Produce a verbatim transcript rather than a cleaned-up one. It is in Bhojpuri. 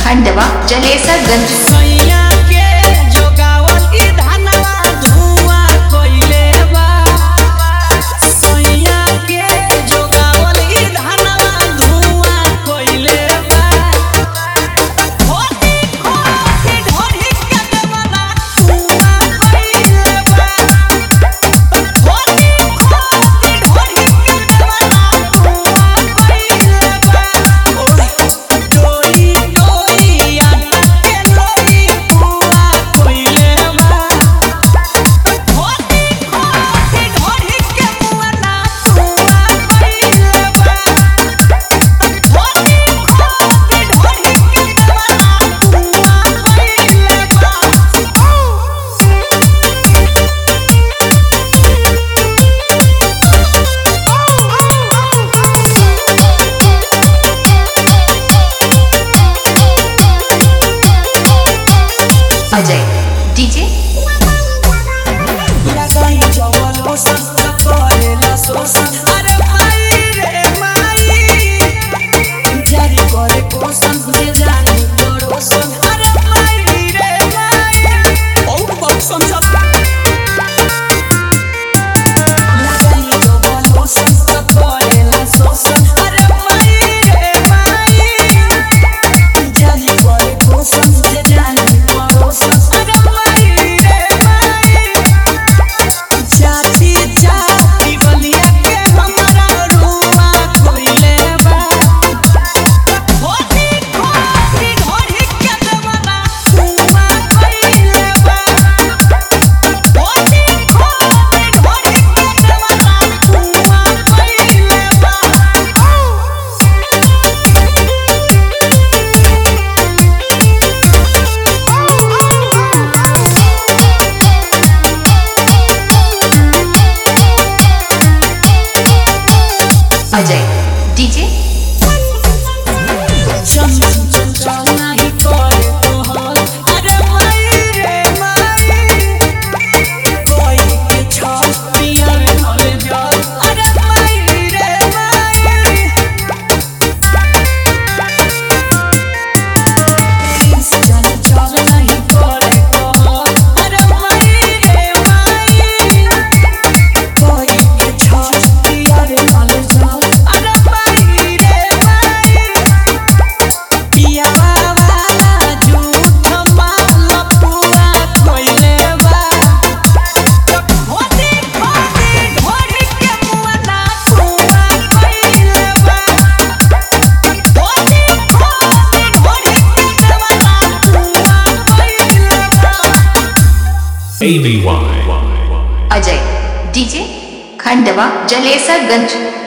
खंडवा जलेसरगंज। सैया के जोगावल ई धनवा धुआं कोइले बा। सैया के जोगावल ई धनवा धुआं कोइले बा। होती खोती ढोरी के देवना धुआं कोइले बा। होती खोती ढोरी के देवना धुआं कोइले बा। ओए डोरी डोरिया के लोई बुआ कोइले बा। होती खोती ढोरी के मुअना धुआं कोइले बा। होती खोती ढोरी के देवना धुआं कोइले बा। अजय डीजे। लगाई जवल ओसन करेला सोसन। अरे माई रे माई जारी करे कोसन जे जानी पड़ोसन। अरे माई रे माई बहुत बहुत समझा। लगाई जवल ओसन करेला सोसन। अरे माई रे माई जारी करे कोसन जे जानी पड़ोसन। अरे माई रे माई जाति जाति बलिया के हमरा रुआ कोइले बा। होती खोती ढोरी के देवना धुआं कोइले बा। होती खोती ढोरी के देवना धुआं कोइले बा। अजय डीजे। चम चम चल नाही करे तोहर। अरे माई रे माई कोई के छाप पियर हले जल। अरे माई रे माई चल चल नाही करे तोहर। अरे माई रे माई कोई के छाप पियर हले जल। अरे माई रे माई पियावा वाला झूठ माल पूरा कोइले बा। होती खोती ढोरी के मुअना धुआं कोइले बा। होती खोती ढोरी के देवना धुआं कोइले बा। A B Y Ajay DJ Khandwa Jalesarganj.